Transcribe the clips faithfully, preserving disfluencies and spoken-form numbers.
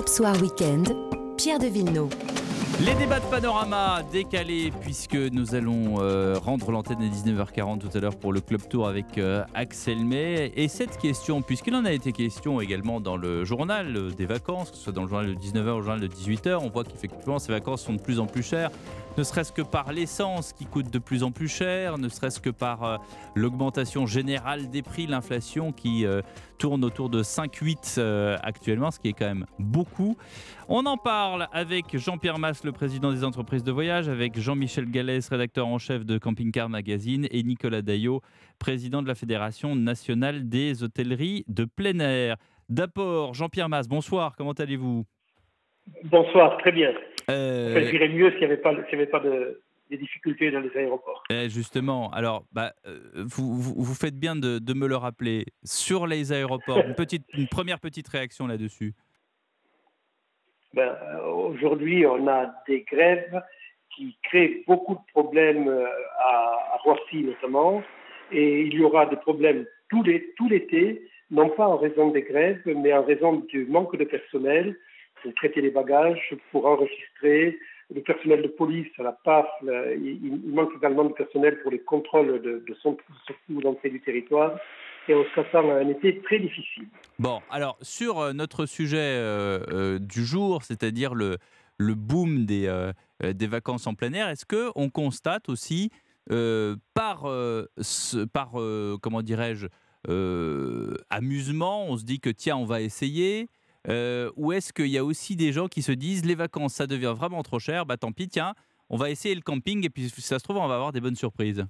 Europe Soir Weekend, Pierre de Villeneuve. Les débats de Panorama décalés puisque nous allons euh, rendre l'antenne à dix-neuf heures quarante tout à l'heure pour le Club Tour avec euh, Axel May. Et cette question, puisqu'il en a été question également dans le journal euh, des vacances, que ce soit dans le journal de dix-neuf heures ou le journal de dix-huit heures, on voit qu'effectivement ces vacances sont de plus en plus chères, ne serait-ce que par l'essence qui coûte de plus en plus cher, ne serait-ce que par euh, l'augmentation générale des prix, l'inflation qui euh, tourne autour de cinq virgule huit euh, actuellement, ce qui est quand même beaucoup. On en parle avec Jean-Pierre Mas, le président des entreprises de voyage, avec Jean-Michel Gallès, rédacteur en chef de Camping Car Magazine, et Nicolas Daillot, président de la Fédération nationale des hôtelleries de plein air. D'abord, Jean-Pierre Mas, bonsoir, comment allez-vous ? Bonsoir, très bien. Euh... Enfin, j'irais mieux s'il n'y avait pas, s'il y avait pas de, des difficultés dans les aéroports. Eh justement, alors, bah, euh, vous, vous, vous faites bien de, de me le rappeler. Sur les aéroports, une, petite, une première petite réaction là-dessus. Ben, aujourd'hui, on a des grèves qui créent beaucoup de problèmes à, à Roissy notamment, et il y aura des problèmes tout, les, tout l'été, non pas en raison des grèves, mais en raison du manque de personnel pour traiter les bagages, pour enregistrer, le personnel de police à la P A F, il, il manque également de personnel pour les contrôles de, de sortie ou d'entrée du territoire. Et on s'attend à un été très difficile. Bon, alors sur notre sujet euh, euh, du jour, c'est-à-dire le, le boom des, euh, des vacances en plein air, est-ce qu'on constate aussi euh, par, euh, ce, par euh, comment dirais-je, euh, amusement, on se dit que tiens, on va essayer, euh, ou est-ce qu'il y a aussi des gens qui se disent les vacances, ça devient vraiment trop cher, bah tant pis, tiens, on va essayer le camping et puis si ça se trouve, on va avoir des bonnes surprises.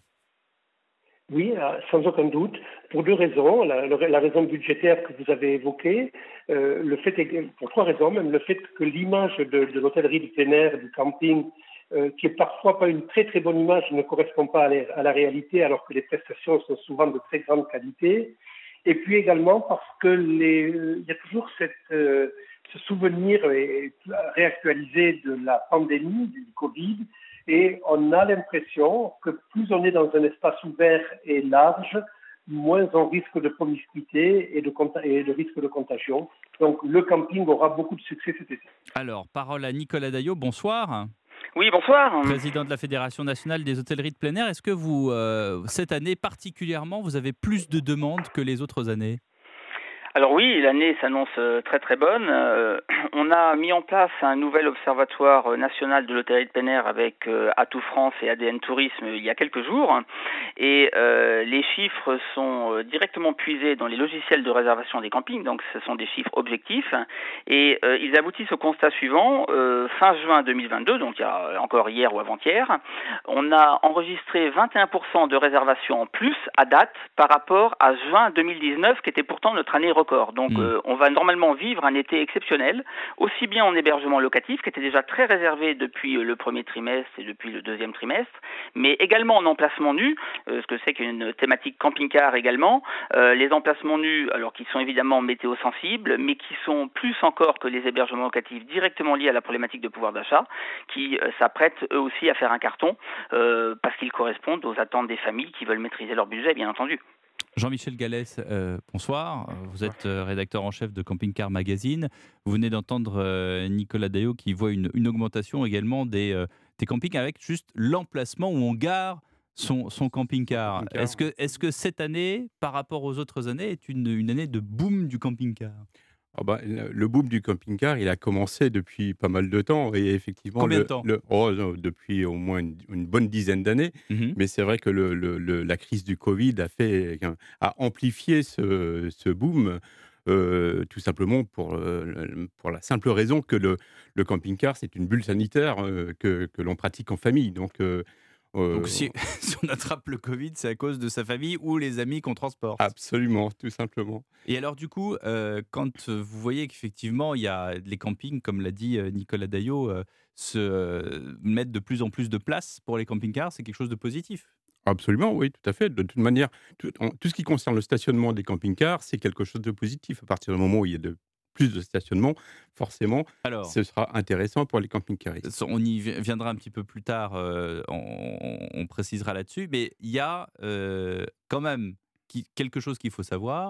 Oui, sans aucun doute, pour deux raisons. La, la raison budgétaire que vous avez évoquée, euh, le fait, pour trois raisons même, le fait que l'image de, de l'hôtellerie de plein air, du camping, euh, qui est parfois pas une très très bonne image, ne correspond pas à la, à la réalité, alors que les prestations sont souvent de très grande qualité. Et puis également parce que les, il y a toujours cette, euh, ce souvenir réactualisé de la pandémie, du Covid. Et on a l'impression que plus on est dans un espace ouvert et large, moins on risque de promiscuité et de, et de risque de contagion. Donc le camping aura beaucoup de succès cet été. Alors, parole à Nicolas Daillot, bonsoir. Oui, bonsoir. Président de la Fédération nationale des hôtelleries de plein air, est-ce que vous, euh, cette année particulièrement, vous avez plus de demandes que les autres années ? Alors oui, l'année s'annonce très très bonne. Euh, on a mis en place un nouvel observatoire national de l'hôtellerie de plein air avec euh, Atout France et A D N Tourisme il y a quelques jours. Et euh, les chiffres sont directement puisés dans les logiciels de réservation des campings, donc ce sont des chiffres objectifs. Et euh, ils aboutissent au constat suivant. Euh, fin juin deux mille vingt-deux, donc il y a encore hier ou avant-hier, on a enregistré vingt et un pour cent de réservations en plus à date par rapport à juin deux mille dix-neuf, qui était pourtant notre année record. Donc mmh. euh, on va normalement vivre un été exceptionnel, aussi bien en hébergement locatif, qui était déjà très réservé depuis le premier trimestre et depuis le deuxième trimestre, mais également en emplacement nu, euh, ce que c'est qu'une thématique camping-car également. Euh, les emplacements nus, alors qui sont évidemment météo-sensibles, mais qui sont plus encore que les hébergements locatifs directement liés à la problématique de pouvoir d'achat, qui euh, s'apprêtent eux aussi à faire un carton, euh, parce qu'ils correspondent aux attentes des familles qui veulent maîtriser leur budget, bien entendu. Jean-Michel Gallès, euh, bonsoir. Vous êtes euh, rédacteur en chef de Camping Car Magazine. Vous venez d'entendre euh, Nicolas Daillot qui voit une, une augmentation également des, euh, des campings avec juste l'emplacement où on gare son, son camping-car. Camping-car. Est-ce que, est-ce que cette année, par rapport aux autres années, est une, une année de boom du camping-car ? Oh bah, le boom du camping-car, il a commencé depuis pas mal de temps. Et effectivement, Combien le, de temps le, oh, depuis au moins une, une bonne dizaine d'années. Mm-hmm. Mais c'est vrai que le, le, le, la crise du Covid a, fait, a amplifié ce, ce boom, euh, tout simplement pour, euh, pour la simple raison que le, le camping-car, c'est une bulle sanitaire euh, que, que l'on pratique en famille. Donc, euh, Euh, Donc si, si on attrape le Covid, c'est à cause de sa famille ou les amis qu'on transporte. Absolument, tout simplement. Et alors du coup, euh, quand vous voyez qu'effectivement, il y a les campings, comme l'a dit Nicolas Daillot, euh, se euh, mettre de plus en plus de place pour les camping-cars, c'est quelque chose de positif. Absolument, oui, tout à fait. De toute manière, tout, on, tout ce qui concerne le stationnement des camping-cars, c'est quelque chose de positif. À partir du moment où il y a de plus de stationnement, forcément, alors, ce sera intéressant pour les camping-caristes. On y viendra un petit peu plus tard, euh, on, on précisera là-dessus, mais il y a euh, quand même qui, quelque chose qu'il faut savoir,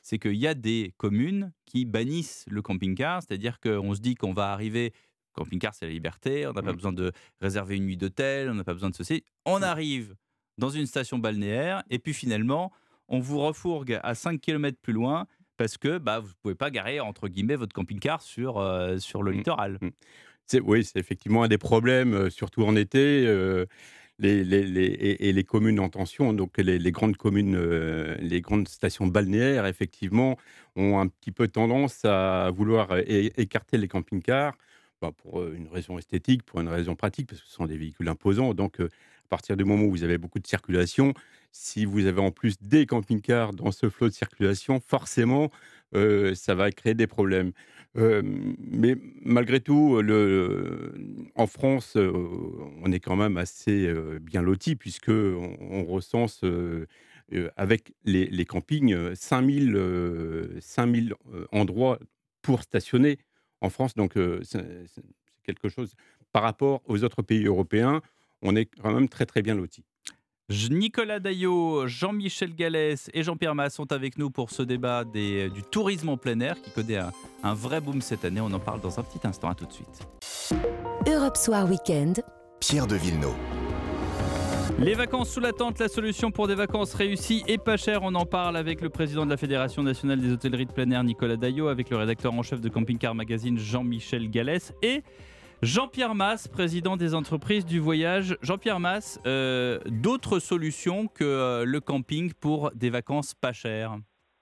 c'est qu'il y a des communes qui bannissent le camping-car, c'est-à-dire qu'on se dit qu'on va arriver, camping-car c'est la liberté, on n'a pas Mmh. besoin de réserver une nuit d'hôtel, on n'a pas besoin de ceci. On arrive dans une station balnéaire et puis finalement, on vous refourgue à cinq kilomètres plus loin parce que bah, vous ne pouvez pas garer, entre guillemets, votre camping-car sur, euh, sur le Mmh. littoral. Mmh. C'est, oui, c'est effectivement un des problèmes, euh, surtout en été. euh, les, les, les, et, et les communes en tension, donc les, les grandes communes, euh, les grandes stations balnéaires, effectivement, ont un petit peu tendance à vouloir é- écarter les camping-cars, bah, pour euh, une raison esthétique, pour une raison pratique, parce que ce sont des véhicules imposants. Donc, euh, à partir du moment où vous avez beaucoup de circulation, si vous avez en plus des camping-cars dans ce flot de circulation, forcément, euh, ça va créer des problèmes. Euh, mais malgré tout, le, en France, euh, on est quand même assez euh, bien lotis puisque on, on recense euh, euh, avec les, les campings euh, cinq mille, euh, cinq mille euh, endroits pour stationner en France. Donc euh, c'est c'est quelque chose par rapport aux autres pays européens, on est quand même très très bien lotis. Je- Nicolas Daillot, Jean-Michel Gallès et Jean-Pierre Masse sont avec nous pour ce débat des, du tourisme en plein air qui connaît un, un vrai boom cette année. On en parle dans un petit instant. À tout de suite. Europe Soir Weekend. Pierre de Villeneuve. Les vacances sous la tente, la solution pour des vacances réussies et pas chères. On en parle avec le président de la Fédération nationale des hôtelleries de plein air, Nicolas Daillot, avec le rédacteur en chef de Camping Car Magazine, Jean-Michel Gallès, et Jean-Pierre Masse, président des entreprises du voyage. Jean-Pierre Masse, euh, d'autres solutions que euh, le camping pour des vacances pas chères?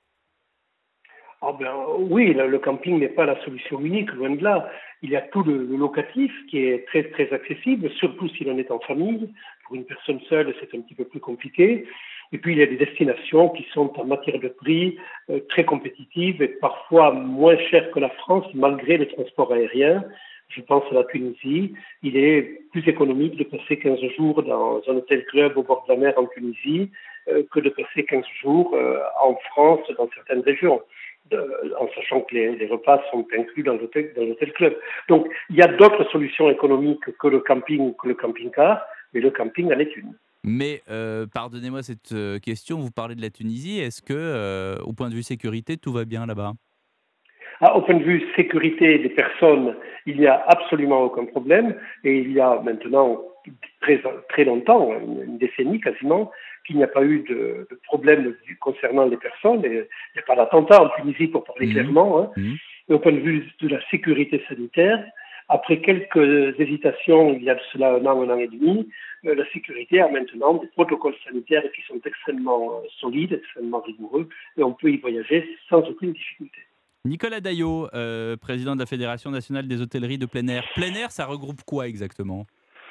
Ah ben, oui, le, le camping n'est pas la solution unique, loin de là. Il y a tout le, le locatif qui est très très accessible, surtout si l'on est en famille. Pour une personne seule, c'est un petit peu plus compliqué. Et puis, il y a des destinations qui sont en matière de prix euh, très compétitives et parfois moins chères que la France, malgré le transport aérien. Je pense à la Tunisie. Il est plus économique de passer quinze jours dans un hôtel club au bord de la mer en Tunisie euh, que de passer quinze jours euh, en France dans certaines régions, de, en sachant que les, les repas sont inclus dans l'hôtel, dans l'hôtel club. Donc, il y a d'autres solutions économiques que le camping ou que le camping-car, mais le camping en est une. Mais euh, pardonnez-moi cette euh, question, vous parlez de la Tunisie. Est-ce que, euh, au point de vue sécurité, tout va bien là-bas? Ah, au point de vue sécurité des personnes, il n'y a absolument aucun problème. Et il y a maintenant très, très longtemps, une, une décennie quasiment, qu'il n'y a pas eu de, de problème concernant les personnes. Et il n'y a pas d'attentat en Tunisie, pour parler mmh. clairement. Hein. Mmh. Et au point de vue de la sécurité sanitaire, après quelques hésitations, il y a de cela un an, un an et demi, euh, la sécurité a maintenant des protocoles sanitaires qui sont extrêmement euh, solides, extrêmement rigoureux, et on peut y voyager sans aucune difficulté. Nicolas Daillot, euh, président de la Fédération nationale des hôtelleries de plein air. Plein air, ça regroupe quoi exactement?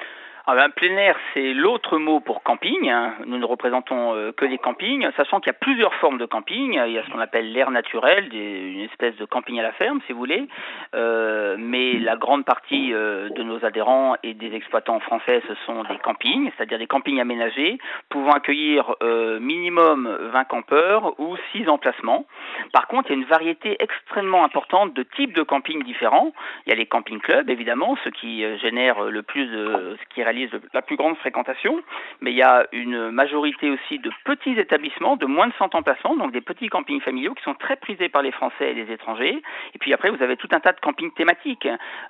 Ah ben, plein air, c'est l'autre mot pour camping. Nous ne représentons euh, que les campings, sachant qu'il y a plusieurs formes de camping. Il y a ce qu'on appelle l'air naturel, des, une espèce de camping à la ferme, si vous voulez. Euh, mais la grande partie euh, de nos adhérents et des exploitants français, ce sont des campings, c'est-à-dire des campings aménagés, pouvant accueillir euh, minimum vingt campeurs ou six emplacements. Par contre, il y a une variété extrêmement importante de types de campings différents. Il y a les camping-clubs, évidemment, ceux qui euh, génèrent le plus de... ce qui réalise la plus grande fréquentation, mais il y a une majorité aussi de petits établissements de moins de cent emplacements, donc des petits campings familiaux qui sont très prisés par les Français et les étrangers. Et puis après, vous avez tout un tas de campings thématiques.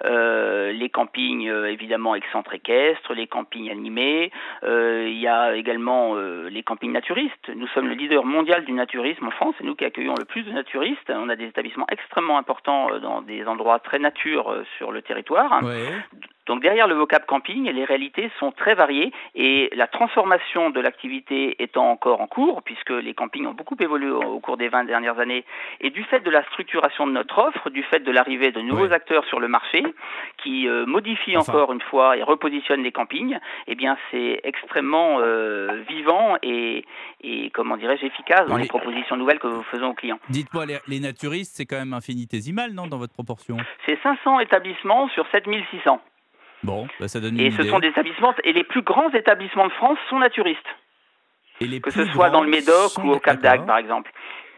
Euh, les campings, euh, évidemment, excentres équestres, les campings animés. Euh, il y a également euh, les campings naturistes. Nous sommes le leader mondial du naturisme en France. C'est nous qui accueillons le plus de naturistes. On a des établissements extrêmement importants euh, dans des endroits très nature euh, sur le territoire. Ouais. Donc derrière le vocable camping, les réalités sont très variées et la transformation de l'activité étant encore en cours, puisque les campings ont beaucoup évolué au cours des vingt dernières années, et du fait de la structuration de notre offre, du fait de l'arrivée de nouveaux ouais. acteurs sur le marché, qui euh, modifient enfin. encore une fois et repositionnent les campings, eh bien c'est extrêmement euh, vivant et, et comment dirais-je, efficace dans les... les propositions nouvelles que nous faisons aux clients. Dites-moi, les, les naturistes, c'est quand même infinitésimal, non, dans votre proportion? C'est cinq cents établissements sur sept mille six cents. Bon, bah ça donne une et idée. ce sont des établissements, et les plus grands établissements de France sont naturistes. Et les que plus ce soit dans le Médoc ou au Cap d'Agde, par exemple.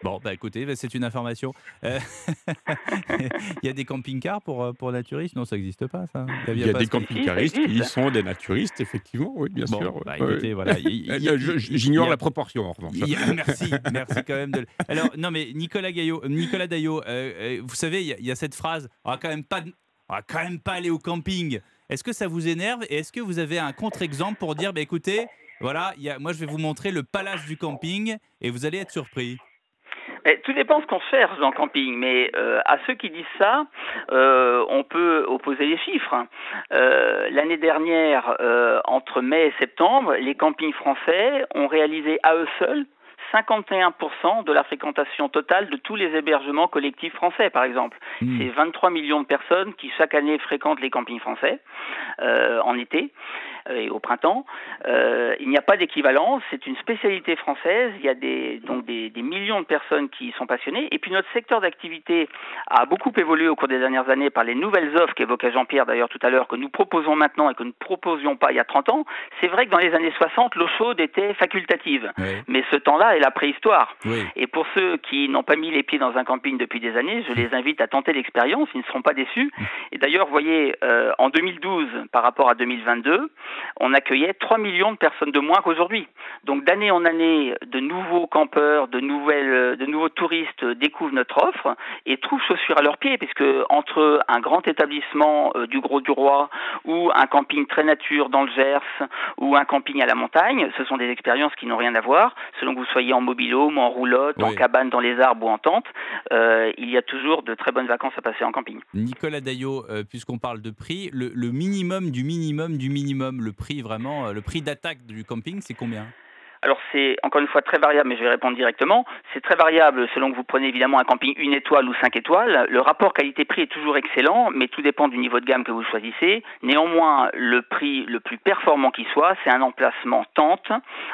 Bon, bah écoutez, bah, c'est une information. Euh, Il y a des camping-cars pour, pour naturistes? Non, ça n'existe pas, ça. Il y a, Il y a pas des ce- camping-caristes qui sont des naturistes, effectivement, oui, bien Bon, sûr. bah, ouais, écoutez, ouais. voilà. il- il- il- Euh, je- J'ignore il y a- la proportion, en revanche. il y a- merci, merci quand même. De... Alors, non, mais Nicolas Gaillot, euh, Nicolas Daillot, euh, euh, vous savez, il y, a- il y a cette phrase, on va quand même pas, on va quand même pas aller au camping. Est-ce que ça vous énerve et est-ce que vous avez un contre-exemple pour dire, bah, écoutez, voilà, il y a, moi je vais vous montrer le palace du camping et vous allez être surpris. Eh, tout dépend ce qu'on cherche dans le camping, mais euh, à ceux qui disent ça, euh, on peut opposer les chiffres. Euh, l'année dernière, euh, entre mai et septembre, les campings français ont réalisé à eux seuls cinquante et un pour cent de la fréquentation totale de tous les hébergements collectifs français, par exemple. Mmh. C'est vingt-trois millions de personnes qui, chaque année, fréquentent les campings français euh, en été et au printemps. Euh, il n'y a pas d'équivalent, c'est une spécialité française. Il y a des, donc des, des millions de personnes qui y sont passionnées. Et puis notre secteur d'activité a beaucoup évolué au cours des dernières années par les nouvelles offres qu'évoquait Jean-Pierre d'ailleurs tout à l'heure, que nous proposons maintenant et que nous ne proposions pas il y a trente ans. C'est vrai que dans les années soixante, l'eau chaude était facultative. Oui. Mais ce temps-là est la préhistoire. Oui. Et pour ceux qui n'ont pas mis les pieds dans un camping depuis des années, je les invite à tenter l'expérience, ils ne seront pas déçus. Et d'ailleurs, vous voyez, euh, en deux mille douze, par rapport à deux mille vingt-deux, on accueillait trois millions de personnes de moins qu'aujourd'hui. Donc d'année en année, de nouveaux campeurs, de, nouvelles, de nouveaux touristes découvrent notre offre et trouvent chaussures à leurs pieds, puisque entre un grand établissement euh, du Gros du Roi ou un camping très nature dans le Gers ou un camping à la montagne, ce sont des expériences qui n'ont rien à voir. Selon que vous soyez en mobil-home, en roulotte, Oui. en cabane dans les arbres ou en tente, euh, il y a toujours de très bonnes vacances à passer en camping. Nicolas Daillot, euh, puisqu'on parle de prix, le, le minimum du minimum du minimum, le prix vraiment, euh, le prix d'attaque du camping, c'est combien? Alors c'est encore une fois très variable, mais je vais répondre directement. C'est très variable selon que vous prenez évidemment un camping une étoile ou cinq étoiles. Le rapport qualité-prix est toujours excellent, mais tout dépend du niveau de gamme que vous choisissez. Néanmoins, le prix le plus performant qui soit, c'est un emplacement tente.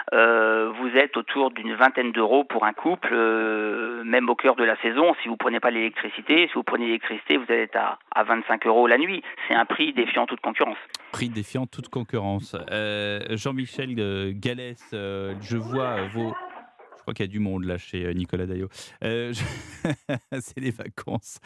Euh, vous êtes autour d'une vingtaine d'euros pour un couple, euh, même au cœur de la saison. Si vous prenez pas l'électricité, si vous prenez l'électricité, vous allez être à, à vingt-cinq euros la nuit. C'est un prix défiant toute concurrence. Prix défiant toute concurrence. Euh, Jean-Michel euh, Gallès, euh, je vois euh, vos... Je crois qu'il y a du monde là chez euh, Nicolas Daillot. Euh, je- C'est les vacances.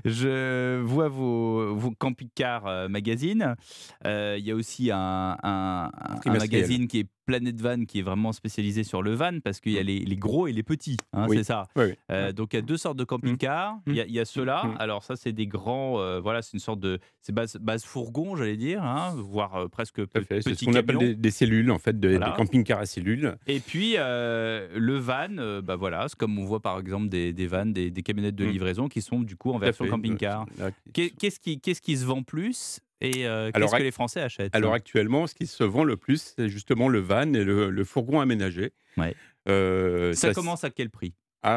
Je vois vos, vos camping-car euh, magazine. Euh, Il y a aussi un, un- un- un Trimestriel. magazine qui est Planète Van, qui est vraiment spécialisé sur le van, parce qu'il y a les, les gros et les petits, hein, Oui. c'est ça. Oui, oui. Euh, donc il y a deux sortes de camping-cars. Il y a, il y a ceux-là. Mm. Alors ça, c'est des grands. euh, voilà, c'est une sorte de. C'est base, base fourgon, j'allais dire, hein, voire euh, presque Tout à pe- fait. C'est petit ce qu'on appelle camion. des, des cellules, en fait, de- Voilà. des camping-cars à cellules. Et puis euh, le van, euh, bah voilà, c'est comme on voit par exemple des, des vannes, des, des camionnettes de Mm. livraison qui sont du coup en Tout à version fait. camping-car. Là, Qu'est- Qu'est-ce qui, qu'est-ce qui se vend plus et euh, Alors, qu'est-ce que ac- les Français achètent? Alors actuellement, ce qui se vend le plus, c'est justement le van et le, le fourgon aménagé. Ouais. Euh, ça s- commence à quel prix? Ah.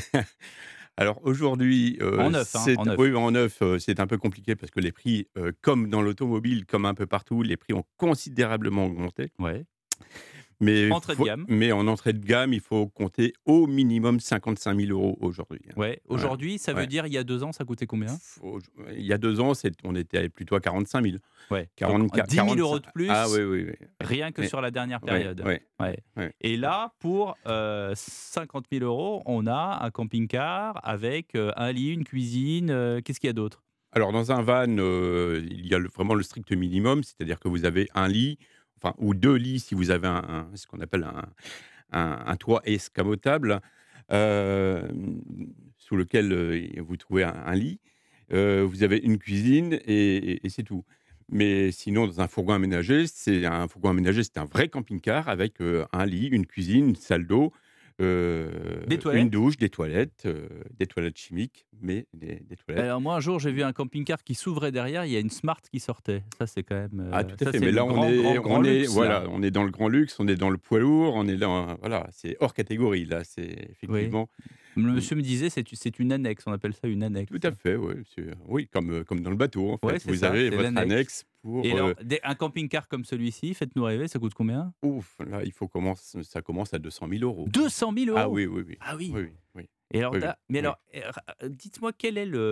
Alors aujourd'hui, euh, En neuf, hein, c'est en neuf. oui, en neuf, euh, c'est un peu compliqué parce que les prix, euh, comme dans l'automobile, comme un peu partout, les prix ont considérablement augmenté. Ouais. Mais Entrée de faut- gamme. Mais en entrée de gamme, il faut compter au minimum cinquante-cinq mille euros aujourd'hui. hein. Ouais. Aujourd'hui, ça veut Ouais. dire il y a deux ans, ça coûtait combien? Faut- Il y a deux ans, c'est- on était plutôt à quarante-cinq mille. Ouais. quarante, Donc, dix mille euros de plus. Ah oui, oui, oui. Rien que Ouais. sur la dernière Ouais, période. ouais. Ouais. Ouais. Et là, pour euh, cinquante mille euros, on a un camping-car avec euh, un lit, une cuisine. euh, Qu'est-ce qu'il y a d'autre? Alors, dans un van, euh, il y a le- vraiment le strict minimum, c'est-à-dire que vous avez un lit, enfin, ou deux lits si vous avez un, un- ce qu'on appelle un, un- un toit escamotable, euh, sous lequel euh, vous trouvez un, un lit. Euh, vous avez une cuisine et, et- et c'est tout. Mais sinon, dans un fourgon aménagé, c'est un fourgon aménagé, c'est un vrai camping-car avec euh, un lit, une cuisine, une salle d'eau, euh, Des toilettes. une douche, des toilettes, euh, des toilettes chimiques, mais des, des toilettes. Alors moi, un jour, j'ai vu un camping-car qui s'ouvrait derrière. Il y a une Smart qui sortait. Ça, c'est quand même. euh, Ah, tout à ça, fait. c'est Mais le là, grand, on est, grand, grand on est, luxe, là. voilà, on est dans le grand luxe, on est dans le poids lourd, on est dans, voilà, c'est hors catégorie. Là, c'est effectivement. Le monsieur me disait, c'est c'est une annexe. On appelle ça une annexe. Tout à fait, oui. c'est- Oui, comme, euh, comme dans le bateau, en fait. Ouais, c'est Vous ça, avez c'est votre l'annexe. annexe pour. Et euh, alors, des- un camping-car comme celui-ci, faites-nous rêver, ça coûte combien? ouf, là, il faut commence, ça commence à deux cent mille euros. deux cent mille euros. Ah oui, oui, oui. Ah oui. Oui, oui, oui. Et alors, Oui, t'as- oui, mais oui. alors, euh, dites-moi quel est le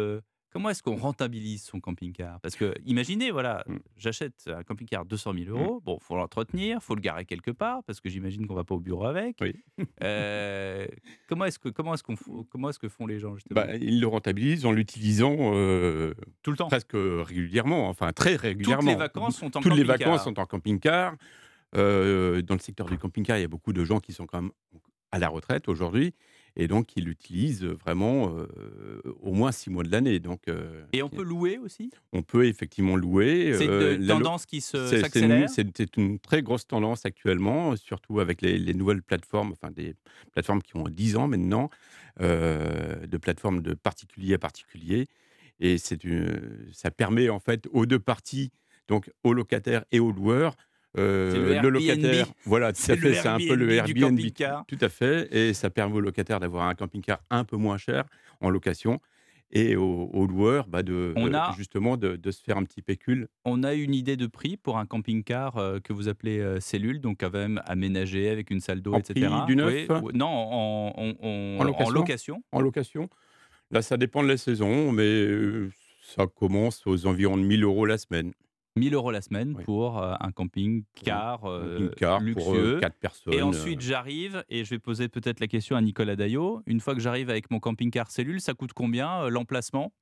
Comment est-ce qu'on rentabilise son camping-car? Parce que, imaginez, voilà, Mmh. j'achète un camping-car deux cent mille euros. Bon, il faut l'entretenir, il faut le garer quelque part, parce que j'imagine qu'on ne va pas au bureau avec. Oui. Euh, comment est-ce que, comment est-ce qu'on, f- comment est-ce que font les gens, justement? Bah, ils le rentabilisent en l'utilisant euh, Tout le temps. presque régulièrement, enfin très régulièrement. Toutes les vacances sont en Toutes les camping-car. vacances sont en camping-car. Euh, dans le secteur du camping-car, il y a beaucoup de gens qui sont quand même à la retraite aujourd'hui et donc ils l'utilisent vraiment euh, au moins six mois de l'année. Donc, euh, Et on peut louer aussi? on peut effectivement louer. C'est euh, une la lo- tendance qui se, c'est- c'est s'accélère? une, c'est- c'est une très grosse tendance actuellement, surtout avec les, les nouvelles plateformes, enfin des plateformes qui ont dix ans maintenant, euh, de plateformes de particulier à particulier. Et c'est une, ça permet en fait aux deux parties, donc aux locataires et aux loueurs, euh, C'est le le Airbnb. locataire, voilà, tout C'est à le fait, c'est un peu le Airbnb du Airbnb, camping-car. tout à fait, et ça permet aux locataires d'avoir un camping-car un peu moins cher en location, et aux, aux loueurs bah, de, On de- a- justement de, de se faire un petit pécule. On a une idée de prix pour un camping-car euh, que vous appelez euh, cellule, donc quand même aménagé avec une salle d'eau, En et cetera. prix du neuf? Oui, ou- non, en, en- en- En location en location. En location, là, ça dépend de la saison, mais euh, ça commence aux environs de mille euros la semaine. mille euros la semaine Oui. pour euh, un camping-car euh, Camping-car pour luxueux. euh, quatre personnes. Et ensuite, euh, j'arrive et je vais poser peut-être la question à Nicolas Daillot. Une fois que j'arrive avec mon camping-car cellule, ça coûte combien euh, l'emplacement?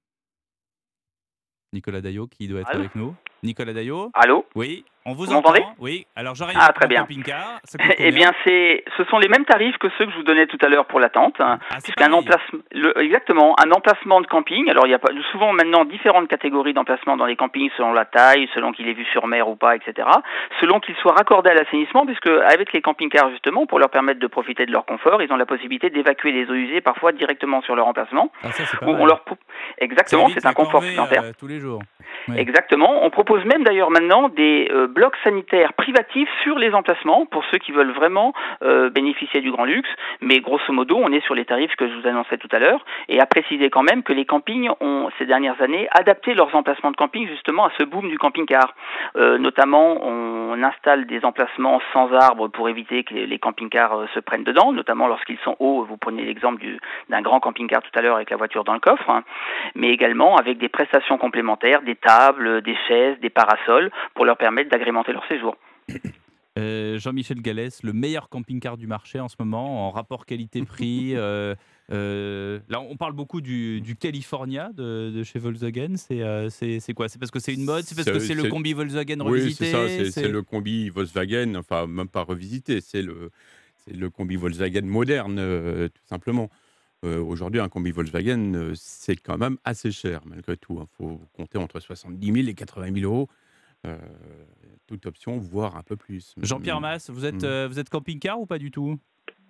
Nicolas Daillot qui doit être Allô avec nous. Nicolas Daillot? Allô? Oui, on vous Vous entend. m'entendez? Oui, alors j'arrive Ah, avec très mon bien. camping-car. Ça coûte Eh combien? bien, c'est, ce sont les mêmes tarifs que ceux que je vous donnais tout à l'heure pour la tente. Ah, c'est Puisqu'un pareil. emplacement, le- exactement, un emplacement de camping. Alors, il y a pas, souvent maintenant différentes catégories d'emplacement dans les campings selon la taille, selon qu'il est vu sur mer ou pas, et cetera. Selon qu'il soit raccordé à l'assainissement, puisque avec les camping-cars justement, pour leur permettre de profiter de leur confort, ils ont la possibilité d'évacuer les eaux usées parfois directement sur leur emplacement. Ah, ça, c'est pas Où mal. on leur, pro- Ça exactement, évite c'est un la confort corvée, supplémentaire. euh, tous les jours. Oui. Exactement. On propose même d'ailleurs maintenant des euh, blocs sanitaires privatifs sur les emplacements pour ceux qui veulent vraiment euh, bénéficier du grand luxe. Mais grosso modo, on est sur les tarifs que je vous annonçais tout à l'heure. Et à préciser quand même que les campings ont, ces dernières années, adapté leurs emplacements de camping justement à ce boom du camping-car. Euh, notamment, on installe des emplacements sans arbres pour éviter que les, les camping-cars euh, se prennent dedans, notamment lorsqu'ils sont hauts. Vous prenez l'exemple du, d'un grand camping-car tout à l'heure avec la voiture dans le coffre, hein. Mais également avec des prestations complémentaires, des tables, des chaises, des parasols, pour leur permettre d'agrémenter leur séjour. Euh, Jean-Michel Gallès, le meilleur camping-car du marché en ce moment, en rapport qualité-prix. euh, euh, là, on parle beaucoup du, du California de, de chez Volkswagen. C'est euh, c'est- c'est quoi? C'est parce que c'est une mode? C'est parce C'est- que c'est le c'est- combi Volkswagen Oui, revisité? c'est ça, c'est c'est- c'est le combi Volkswagen, enfin même pas revisité, c'est le, c'est le combi Volkswagen moderne, euh, tout simplement. Euh, Aujourd'hui, un combi Volkswagen, euh, c'est quand même assez cher, malgré tout. Il faut compter entre soixante-dix mille et quatre-vingt mille euros, euh, toute option, voire un peu plus. Jean-Pierre Masse, vous êtes, Mm. euh, vous êtes camping-car ou pas du tout?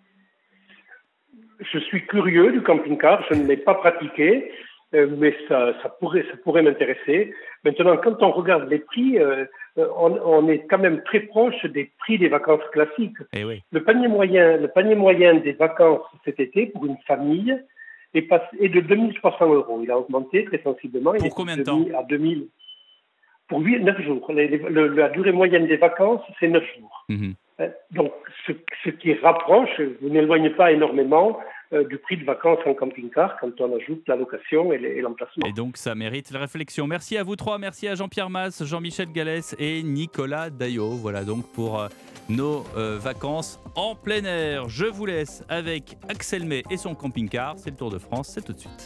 Je suis curieux du camping-car, je ne l'ai pas pratiqué, euh, mais ça, ça pourrait, ça pourrait m'intéresser. Maintenant, quand on regarde les prix, euh, on, on est quand même très proche des prix des vacances classiques. Eh oui. Le panier moyen, le panier moyen des vacances cet été pour une famille est, passé, est de deux mille trois cents euros. Il a augmenté très sensiblement. Il Pour est combien de deux mille temps? À deux mille. Pour huit, neuf jours. Les- les- le- la durée moyenne des vacances, c'est neuf jours. Mhm. Euh, Donc, ce, ce qui rapproche, vous n'éloignez pas énormément euh, du prix de vacances en camping-car quand on ajoute la location et les- et l'emplacement. Et donc, ça mérite la réflexion. Merci à vous trois. Merci à Jean-Pierre Masse, Jean-Michel Gallès et Nicolas Daillot. Voilà donc pour euh, nos euh, vacances en plein air. Je vous laisse avec Axel May et son camping-car. C'est le Tour de France. C'est tout de suite.